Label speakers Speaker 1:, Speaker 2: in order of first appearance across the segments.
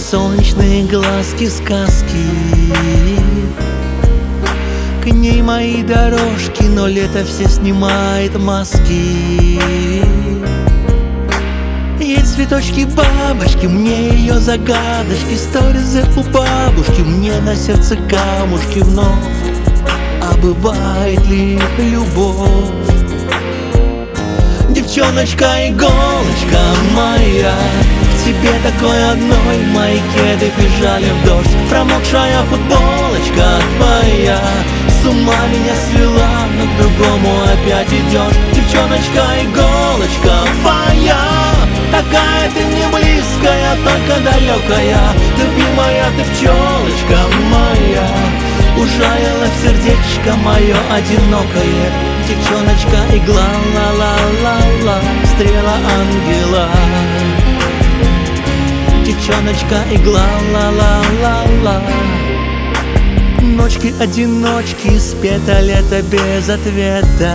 Speaker 1: солнечные глазки сказки. К ней мои дорожки, но лето все снимает маски. Ей цветочки, бабочки, мне ее загадочки, сторизы у бабушки, мне на сердце камушки вновь. А бывает ли любовь? Девчоночка, иголочка моя, к тебе такой одной мои кеды бежали в дождь. Промокшая футболочка твоя с ума меня свела, но к другому опять идешь. Девчоночка, иголочка моя, такая ты мне близкая, только далекая. Любимая ты пчелочка моя, ужалила в сердечко мое одинокое. Девчоночка, игла, ла-ла-ла-ла, стрела ангела. Девчоночка, игла, ла-ла-ла-ла. Ночки-одиночки, спето лето без ответа.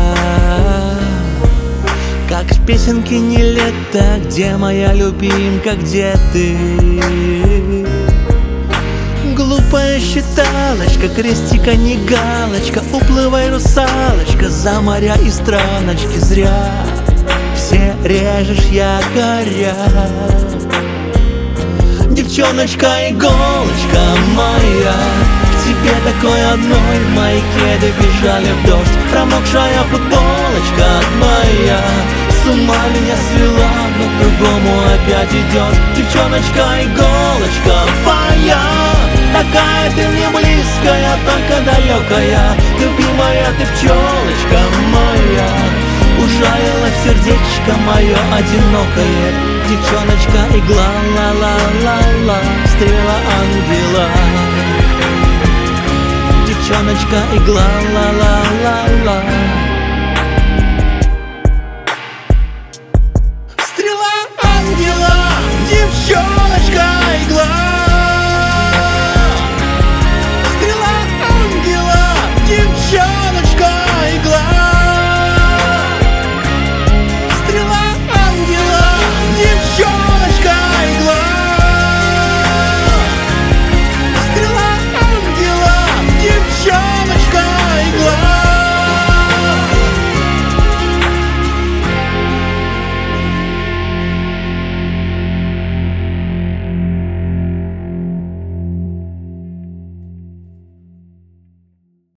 Speaker 1: Как в песенке не лето, где моя любимка, где ты? Глупая считалочка, крестика не галочка, уплывай, русалочка, за моря и страночки. Зря все режешь якоря. Девчоночка, иголочка моя, к тебе такой одной мои кеды бежали в дождь. Промокшая футболочка твоя с ума меня свела, но к другому опять идешь. Девчоночка, иголочка моя, такая ты мне близкая, только далекая. Любимая ты пчелочка моя, ужалила в сердечко мое одинокое. Девчоночка, игла, ла-ла-ла-ла, стрела ангела. Девчоночка, игла, ла-ла-ла-ла. Стрела ангела, девчонка.